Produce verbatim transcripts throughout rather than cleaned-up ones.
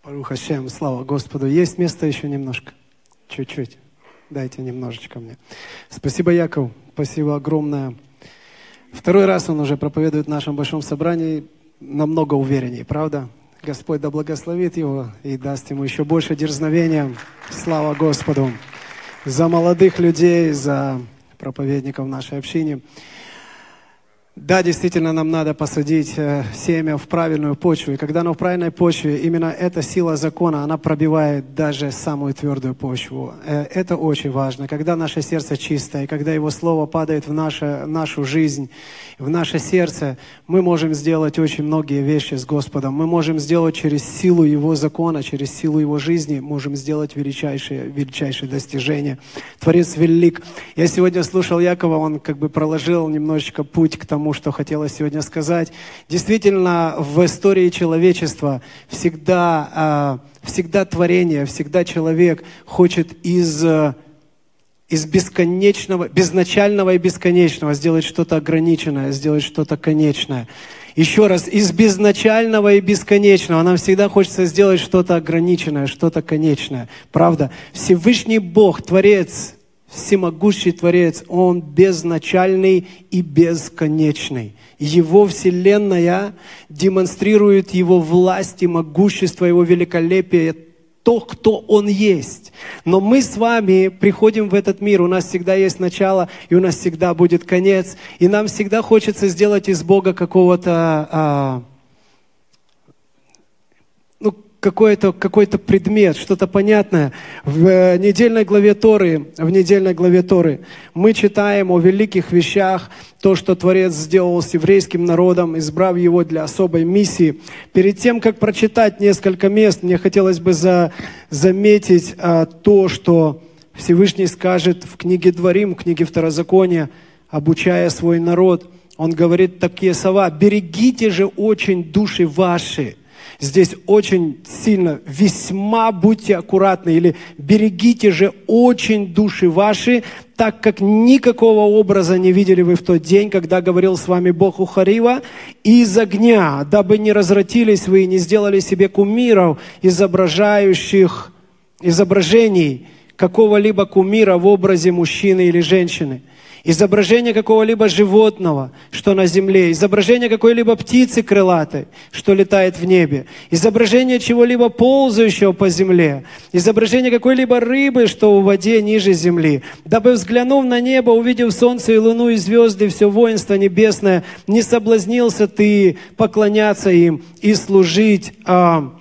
Барух Ашем, слава Господу. Есть место еще немножко? Чуть-чуть. Дайте немножечко мне. Спасибо, Яков. Спасибо огромное. Второй раз он уже проповедует в нашем большом собрании намного увереннее, правда? Господь да благословит его и даст ему еще больше дерзновения. Слава Господу. За молодых людей, за проповедников нашей общины. Да, действительно, нам надо посадить э, семя в правильную почву. И когда оно в правильной почве, именно эта сила закона, она пробивает даже самую твердую почву. Э, это очень важно. Когда наше сердце чистое, когда Его Слово падает в наше, нашу жизнь, в наше сердце, мы можем сделать очень многие вещи с Господом. Мы можем сделать через силу Его закона, через силу Его жизни, можем сделать величайшие, величайшие достижения. Творец велик. Я сегодня слушал Якова, он как бы проложил немножечко путь к тому, что хотелось сегодня сказать. Действительно, в истории человечества всегда, всегда творение, всегда человек хочет из, из бесконечного, безначального и бесконечного сделать что-то ограниченное, сделать что-то конечное. Еще раз, из безначального и бесконечного нам всегда хочется сделать что-то ограниченное, что-то конечное. Правда? Всевышний Бог, Творец, всемогущий Творец, Он безначальный и бесконечный. Его Вселенная демонстрирует Его власть и могущество, Его великолепие, то, кто Он есть. Но мы с вами приходим в этот мир, у нас всегда есть начало, и у нас всегда будет конец. И нам всегда хочется сделать из Бога какого-то... А, какой-то какой-то предмет, что-то понятное. В недельной главе Торы, в недельной главе Торы мы читаем о великих вещах, то, что Творец сделал с еврейским народом, избрав его для особой миссии. Перед тем, как прочитать несколько мест, мне хотелось бы за, заметить а, то, что Всевышний скажет в книге Дворим, в книге Второзакония, обучая свой народ. Он говорит такие слова: «Берегите же очень души ваши». Здесь очень сильно, весьма будьте аккуратны, или берегите же очень души ваши, так как никакого образа не видели вы в тот день, когда говорил с вами Бог у Хорива, из огня, дабы не развратились вы и не сделали себе кумиров, изображающих изображений какого-либо кумира в образе мужчины или женщины. Изображение какого-либо животного, что на земле, изображение какой-либо птицы крылатой, что летает в небе, изображение чего-либо ползающего по земле, изображение какой-либо рыбы, что в воде ниже земли, дабы, взглянув на небо, увидев солнце и луну и звезды, все воинство небесное, не соблазнился ты поклоняться им и служить а,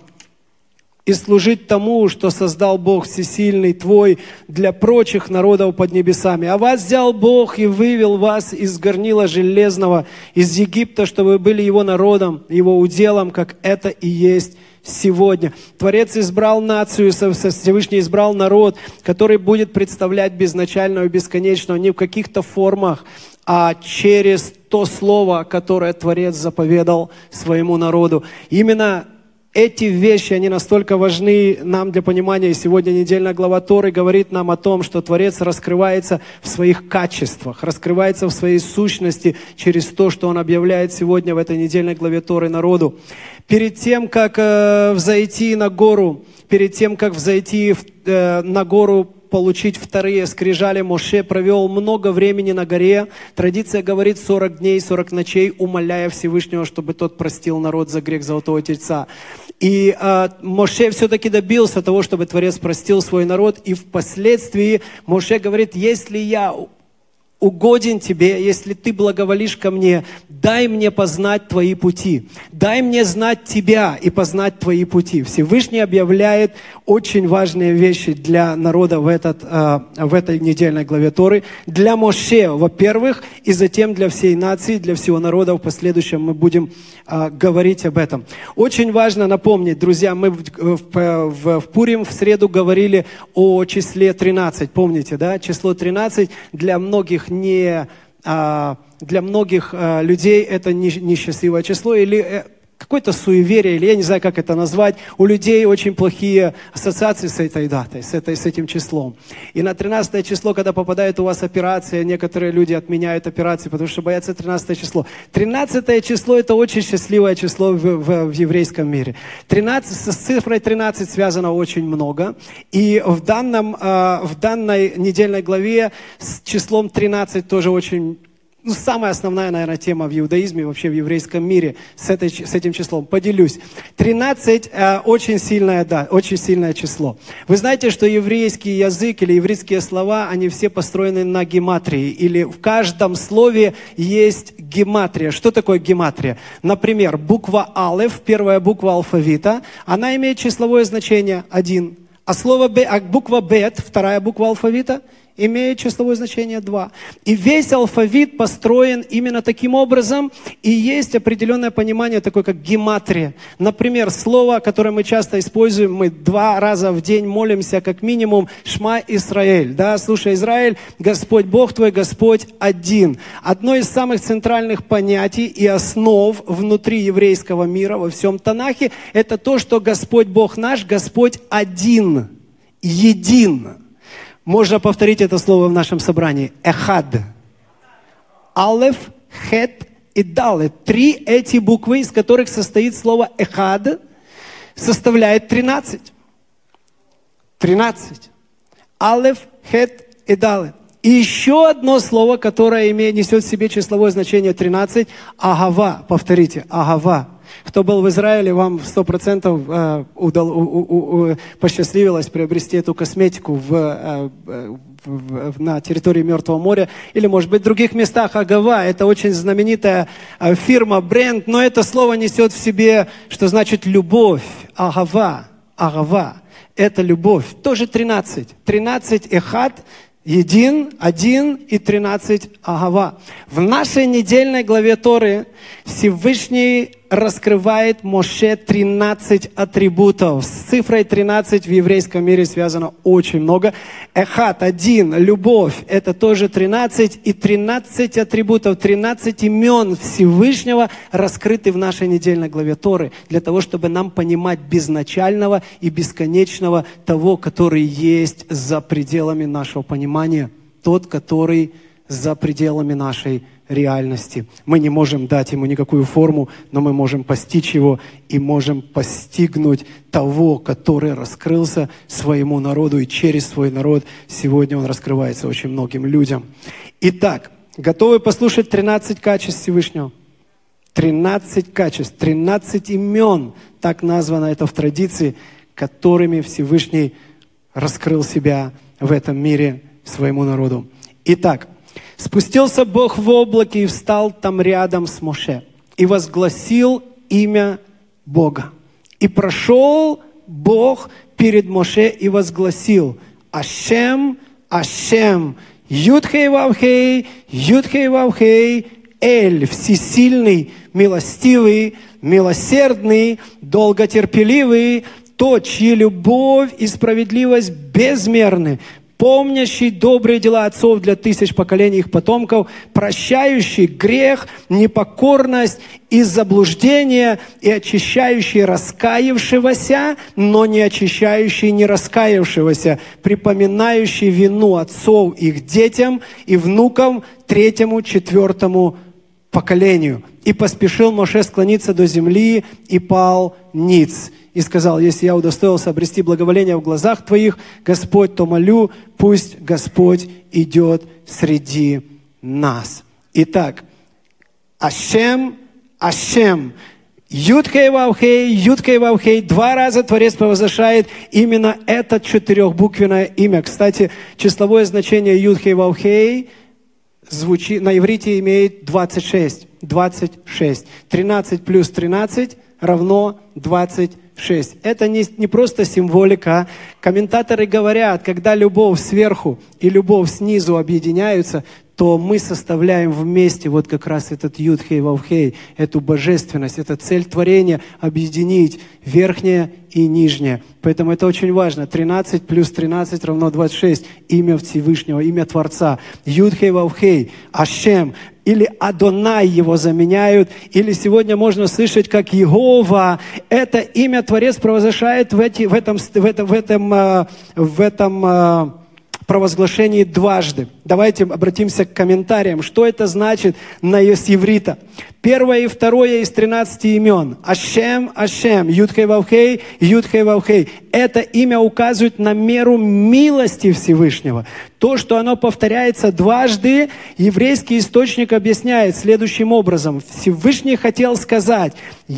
и служить тому, что создал Бог Всесильный твой для прочих народов под небесами. А вас взял Бог и вывел вас из горнила железного, из Египта, чтобы вы были Его народом, Его уделом, как это и есть сегодня». Творец избрал нацию, Всевышний избрал народ, который будет представлять безначального и бесконечного не в каких-то формах, а через то слово, которое Творец заповедал своему народу. Именно эти вещи, они настолько важны нам для понимания. И сегодня недельная глава Торы говорит нам о том, что Творец раскрывается в своих качествах, раскрывается в своей сущности через то, что Он объявляет сегодня в этой недельной главе Торы народу. Перед тем, как э, взойти на гору, перед тем, как взойти в, э, на гору, получить вторые скрижали, Моше провел много времени на горе. Традиция говорит сорок дней, сорок ночей, умоляя Всевышнего, чтобы тот простил народ за грех Золотого Тельца. И э, Моше все-таки добился того, чтобы Творец простил свой народ. И впоследствии Моше говорит: если я угоден тебе, если ты благоволишь ко мне, дай мне познать твои пути. Дай мне знать тебя и познать твои пути. Всевышний объявляет очень важные вещи для народа в, этот, в этой недельной главе Торы. Для Моше, во-первых, и затем для всей нации, для всего народа. В последующем мы будем говорить об этом. Очень важно напомнить, друзья, мы в, в, в Пурим в среду говорили о числе тринадцать. Помните, да? Число тринадцать для многих не, для многих людей это несчастливое число, или какое-то суеверие, или я не знаю, как это назвать. У людей очень плохие ассоциации с этой датой, с, этой, с этим числом. И на тринадцатое число, когда попадает у вас операция, некоторые люди отменяют операции, потому что боятся тринадцатое число. тринадцатое число – это очень счастливое число в, в, в еврейском мире. тринадцать, с цифрой тринадцать связано очень много. И в, данном, в данной недельной главе с числом тринадцать тоже очень... Ну, самая основная, наверное, тема в иудаизме, вообще в еврейском мире с, этой, с этим числом. Поделюсь. тринадцать э, очень сильное, да, очень сильное число. Вы знаете, что еврейский язык или еврейские слова, они все построены на гематрии. Или в каждом слове есть гематрия. Что такое гематрия? Например, буква алеф, первая буква алфавита, она имеет числовое значение один. А, слово бе, а буква бет, вторая буква алфавита, имеет числовое значение два. И весь алфавит построен именно таким образом, и есть определенное понимание такое, как гематрия. Например, слово, которое мы часто используем, мы два раза в день молимся, как минимум, Шма Исраэль. Да, слушай, Израиль, Господь Бог твой, Господь один. Одно из самых центральных понятий и основ внутри еврейского мира во всем Танахе, это то, что Господь Бог наш, Господь один, един. Можно повторить это слово в нашем собрании. Эхад. Алеф, хет и далет. Три эти буквы, из которых состоит слово эхад, составляет тринадцать. Тринадцать. Алеф, хет и далет. И еще одно слово, которое имеет, несет в себе числовое значение тринадцать. Агава. Повторите. Агава. Кто был в Израиле, вам сто процентов э, удал, у, у, у, посчастливилось приобрести эту косметику в, э, в, в, на территории Мертвого моря или, может быть, в других местах. Агава – это очень знаменитая э, фирма, бренд, но это слово несет в себе, что значит любовь. Агава, агава – это любовь. Тоже тринадцать. тринадцать эхад. Един, один и тринадцать агава. В нашей недельной главе Торы Всевышний раскрывает Моше тринадцать атрибутов. С цифрой тринадцать в еврейском мире связано очень много. Эхад, один, любовь, это тоже тринадцать. И тринадцать атрибутов, тринадцать имен Всевышнего раскрыты в нашей недельной главе Торы. Для того, чтобы нам понимать безначального и бесконечного того, который есть за пределами нашего понимания. Тот, который за пределами нашей реальности. Мы не можем дать ему никакую форму, но мы можем постичь его и можем постигнуть того, который раскрылся своему народу, и через свой народ сегодня он раскрывается очень многим людям. Итак, готовы послушать тринадцать качеств Всевышнего? тринадцать качеств, тринадцать имен, так названо это в традиции, которыми Всевышний раскрыл себя в этом мире своему народу. Итак, спустился Бог в облаке и встал там рядом с Моше, и возгласил имя Бога. И прошел Бог перед Моше и возгласил: Ашем, Ашем, Юд-Хей Вав-Хей, Юд-Хей Вав-Хей, Эль, всесильный, милостивый, милосердный, долготерпеливый, тот, чьи любовь и справедливость безмерны, помнящий добрые дела отцов для тысяч поколений их потомков, прощающий грех, непокорность и заблуждение, и очищающий раскаявшегося, но не очищающий не раскаявшегося, припоминающий вину отцов их детям и внукам третьему, четвертому поколению. И поспешил Моше склониться до земли и пал ниц. И сказал: если я удостоился обрести благоволение в глазах твоих, Господь, то молю, пусть Господь идет среди нас. Итак, Ашем, Ашем, Юд-Хей Вав-Хей, Юд-Хей Вав-Хей, два раза Творец провозглашает именно это четырехбуквенное имя. Кстати, числовое значение Юд-Хей Вав-Хей звучит, на иврите имеет двадцать шесть. двадцать шесть. тринадцать плюс тринадцать равно двадцать шесть. Это не, не просто символика. Комментаторы говорят, когда любовь сверху и любовь снизу объединяются, то мы составляем вместе вот как раз этот Юд-Хей-Вав-Хей, эту божественность, это цель творения — объединить верхнее и нижнее. Поэтому это очень важно. тринадцать плюс тринадцать равно двадцать шесть. Имя Всевышнего, имя Творца. Юд-Хей-Вав-Хей, Ашем. Или Адонай его заменяют, или сегодня можно слышать, как Иегова. Это имя Творец провозглашает в, эти, в этом, в этом, в этом, в этом провозглашении дважды. Давайте обратимся к комментариям. Что это значит на иврита? Первое и второе из тринадцати имен. Ашем, Ашем, Юд-Хей-Вав-Хей, Юд-Хей-Вав-Хей. Это имя указывает на меру милости Всевышнего. То, что оно повторяется дважды, еврейский источник объясняет следующим образом. Всевышний хотел сказать: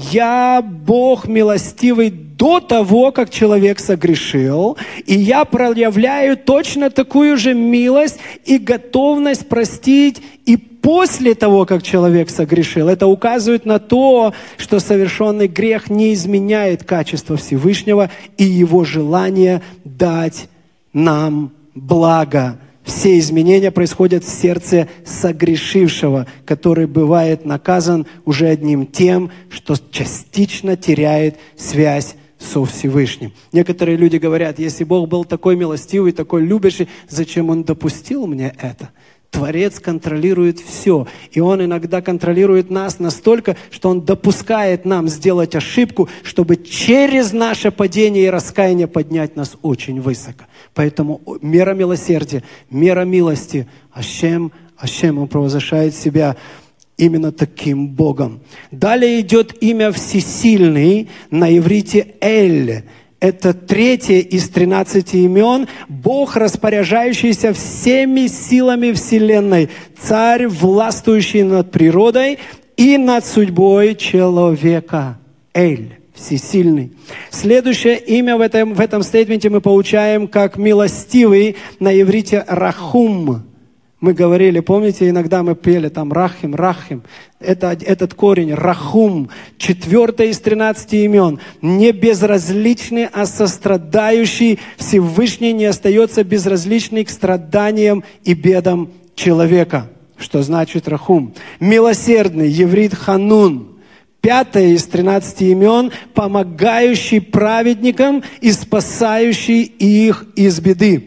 «Я Бог милостивый до того, как человек согрешил, и я проявляю точно такую же милость и готовность простить и после того, как человек согрешил». Это указывает на то, что совершенный грех не изменяет качество Всевышнего и его желание дать нам благо. Все изменения происходят в сердце согрешившего, который бывает наказан уже одним тем, что частично теряет связь со Всевышним. Некоторые люди говорят: если Бог был такой милостивый, такой любящий, зачем Он допустил мне это? Творец контролирует все. И Он иногда контролирует нас настолько, что Он допускает нам сделать ошибку, чтобы через наше падение и раскаяние поднять нас очень высоко. Поэтому мера милосердия, мера милости. Ашем, Ашем, Он провозглашает себя именно таким Богом. Далее идет имя Всесильный, на иврите Эль. Это третье из тринадцати имен. Бог, распоряжающийся всеми силами Вселенной. Царь, властвующий над природой и над судьбой человека. Эль, Всесильный. Следующее имя в этом, в этом стейтменте мы получаем как милостивый, на иврите Рахум. Мы говорили, помните, иногда мы пели там Рахим, Рахим. Это, этот корень, Рахум, четвертое из тринадцати имен. Не безразличный, а сострадающий. Всевышний не остается безразличный к страданиям и бедам человека. Что значит Рахум? Милосердный, еврит Ханун. Пятое из тринадцати имен, помогающий праведникам и спасающий их из беды.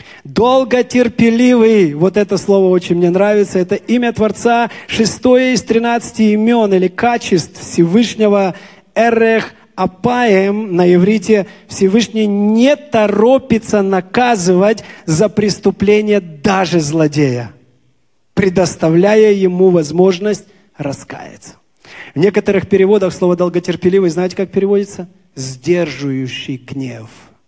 Долготерпеливый, вот это слово очень мне нравится, это имя Творца, шестое из тринадцати имен или качеств Всевышнего, Эрех Апаем, на иврите. Всевышний не торопится наказывать за преступление даже злодея, предоставляя ему возможность раскаяться. В некоторых переводах слово «долготерпеливый» знаете, как переводится? «Сдерживающий гнев».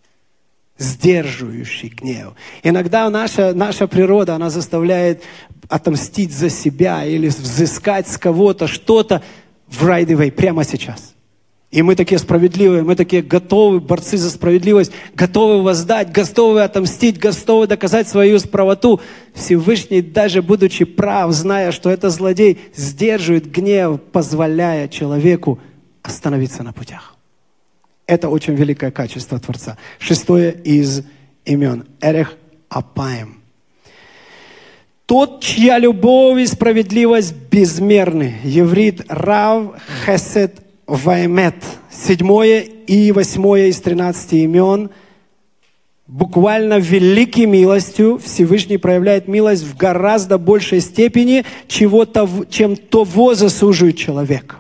Сдерживающий гнев. Иногда наша, наша природа, она заставляет отомстить за себя или взыскать с кого-то что-то в right away, прямо сейчас. И мы такие справедливые, мы такие готовы, борцы за справедливость, готовы воздать, готовы отомстить, готовы доказать свою правоту. Всевышний, даже будучи прав, зная, что это злодей, сдерживает гнев, позволяя человеку остановиться на путях. Это очень великое качество Творца. Шестое из имен. Эрех Апаем. Тот, чья любовь и справедливость безмерны. Еврит Рав Хесед Ваэмет. Седьмое и восьмое из тринадцати имен. Буквально великой милостью Всевышний проявляет милость в гораздо большей степени, чем того заслуживает человек.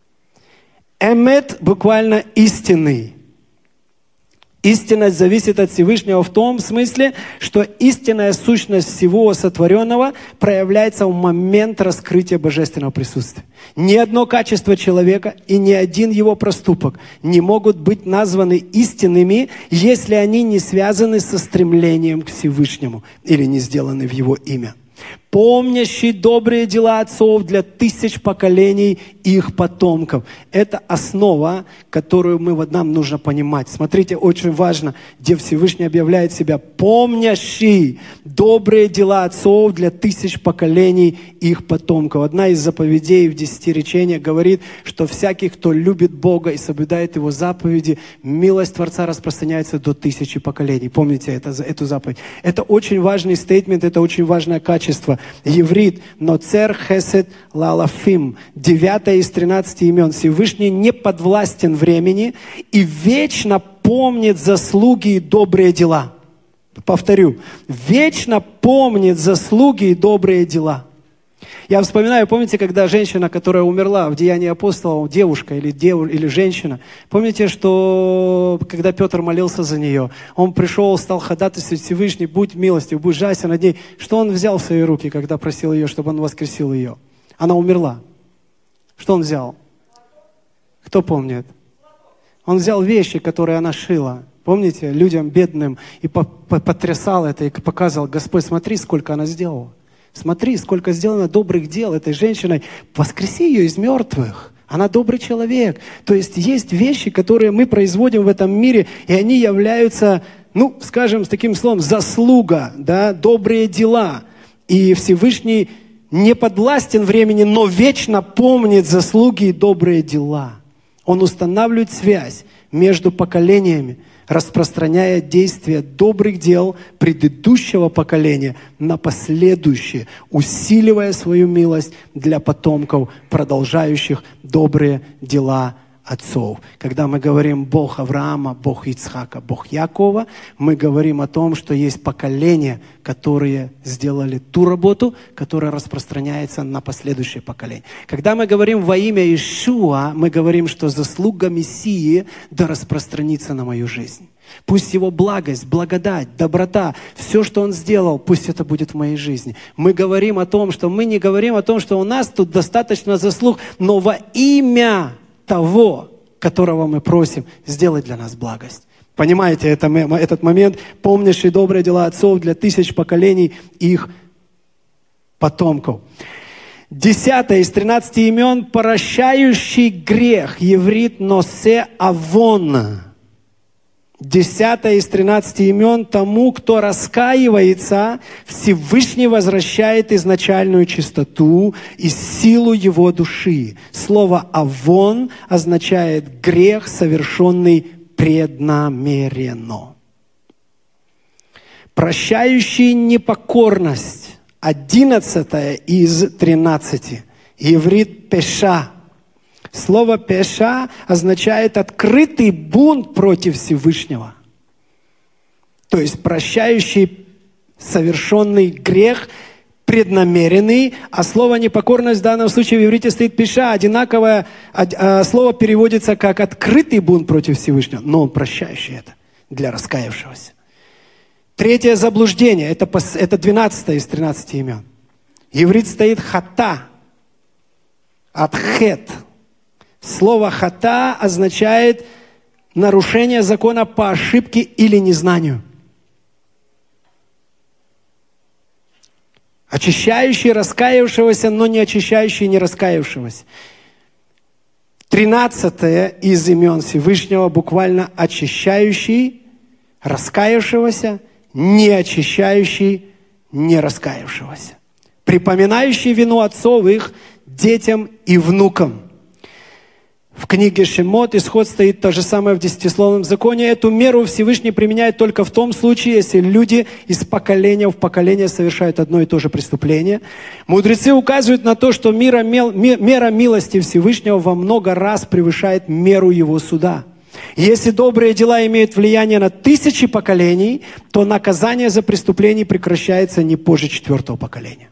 Эмет буквально истинный. Истинность зависит от Всевышнего в том смысле, что истинная сущность всего сотворенного проявляется в момент раскрытия божественного присутствия. Ни одно качество человека и ни один его проступок не могут быть названы истинными, если они не связаны со стремлением к Всевышнему или не сделаны в его имя. Помнящий добрые дела отцов для тысяч поколений их потомков. Это основа, которую мы, вот, нам нужно понимать. Смотрите, очень важно, где Всевышний объявляет себя помнящий добрые дела отцов для тысяч поколений их потомков. Одна из заповедей в десяти речениях говорит, что всякий, кто любит Бога и соблюдает Его заповеди, милость Творца распространяется до тысячи поколений. Помните это, эту заповедь? Это очень важный стейтмент, это очень важное качество. это еврит, ноцер хесед лалафим. Девятое из тринадцати имен. Всевышний не подвластен времени и вечно помнит заслуги и добрые дела. Повторю, вечно помнит заслуги и добрые дела. Я вспоминаю, помните, когда женщина, которая умерла в Деянии апостолов, девушка или, дев, или женщина, помните, что когда Петр молился за нее, он пришел, стал ходатайствовать: Всевышний, будь милостив, будь жалься над ней. Что он взял в свои руки, когда просил ее, чтобы он воскресил ее? Она умерла. Что он взял? Кто помнит? Он взял вещи, которые она шила. Помните, людям бедным, и потрясал это, и показывал: Господь, смотри, сколько она сделала. Смотри, сколько сделано добрых дел этой женщиной. Воскреси ее из мертвых. Она добрый человек. То есть есть вещи, которые мы производим в этом мире, и они являются, ну, скажем, с таким словом, заслуга, да, добрые дела. И Всевышний не подвластен времени, но вечно помнит заслуги и добрые дела. Он устанавливает связь между поколениями, распространяя действия добрых дел предыдущего поколения на последующее, усиливая свою милость для потомков, продолжающих добрые дела отцов. Когда мы говорим Бог Авраама, Бог Ицхака, Бог Якова, мы говорим о том, что есть поколения, которые сделали ту работу, которая распространяется на последующее поколение. Когда мы говорим во имя Иешуа, мы говорим, что заслуга Мессии да распространится на мою жизнь. Пусть Его благость, благодать, доброта, все, что Он сделал, пусть это будет в моей жизни. Мы говорим о том, что мы не говорим о том, что у нас тут достаточно заслуг, но во имя того, которого мы просим, сделать для нас благость. Понимаете это, этот момент, помнящий добрые дела отцов для тысяч поколений их потомков. Десятое из тринадцати имен, прощающий грех, еврит носе авон. Десятое из тринадцати имен, тому, кто раскаивается, Всевышний возвращает изначальную чистоту и силу его души. Слово «авон» означает грех, совершенный преднамеренно. Прощающий непокорность. Одиннадцатое из тринадцати. Иврит «пеша». Слово «пеша» означает открытый бунт против Всевышнего. То есть прощающий совершенный грех, преднамеренный, а слово «непокорность» в данном случае в иврите стоит «пеша». Одинаковое слово переводится как «открытый бунт против Всевышнего», но он прощающий это для раскаявшегося. Третье заблуждение, это, это двенадцатое из тринадцати имен. Иврит стоит «хата», от «хет». Слово «хата» означает нарушение закона по ошибке или незнанию. Очищающий раскаявшегося, но не очищающий не раскаявшегося. Тринадцатое из имен Всевышнего буквально очищающий раскаявшегося, не очищающий не раскаявшегося. Припоминающий вину отцов их детям и внукам. В книге Шемот исход стоит то же самое в десятисловном законе. Эту меру Всевышний применяет только в том случае, если люди из поколения в поколение совершают одно и то же преступление. Мудрецы указывают на то, что мера, мера милости Всевышнего во много раз превышает меру Его суда. Если добрые дела имеют влияние на тысячи поколений, то наказание за преступление прекращается не позже четвертого поколения.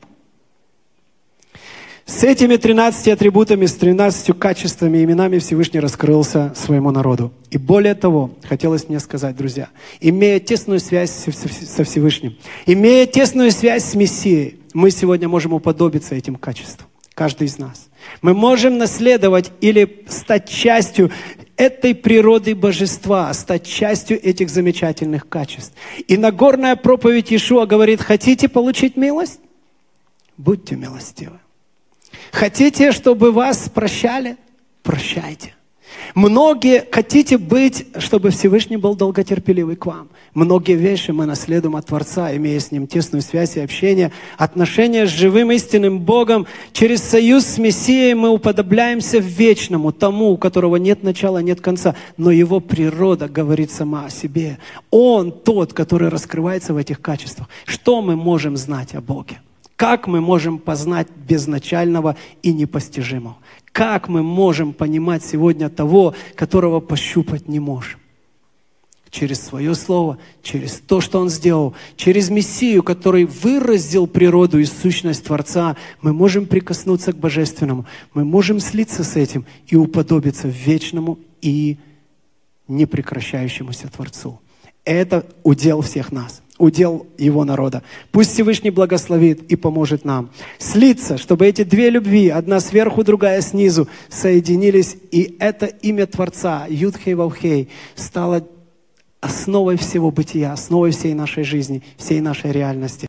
С этими тринадцатью атрибутами, с тринадцатью качествами и именами Всевышний раскрылся своему народу. И более того, хотелось мне сказать, друзья, имея тесную связь со Всевышним, имея тесную связь с Мессией, мы сегодня можем уподобиться этим качествам. Каждый из нас. Мы можем наследовать или стать частью этой природы божества, стать частью этих замечательных качеств. И Нагорная проповедь Иешуа говорит: хотите получить милость? Будьте милостивы. Хотите, чтобы вас прощали? Прощайте. Многие хотите быть, чтобы Всевышний был долготерпеливый к вам. Многие вещи мы наследуем от Творца, имея с Ним тесную связь и общение, отношения с живым истинным Богом. Через союз с Мессией мы уподобляемся вечному, тому, у которого нет начала, нет конца. Но Его природа говорит сама о себе. Он тот, который раскрывается в этих качествах. Что мы можем знать о Боге? Как мы можем познать безначального и непостижимого? Как мы можем понимать сегодня того, которого пощупать не можем? Через свое слово, через то, что Он сделал, через Мессию, который выразил природу и сущность Творца, мы можем прикоснуться к Божественному, мы можем слиться с этим и уподобиться вечному и непрекращающемуся Творцу. Это удел всех нас, удел Его народа. Пусть Всевышний благословит и поможет нам слиться, чтобы эти две любви, одна сверху, другая снизу, соединились, и это имя Творца, Юд-Хей-Вав-Хей, стало основой всего бытия, основой всей нашей жизни, всей нашей реальности.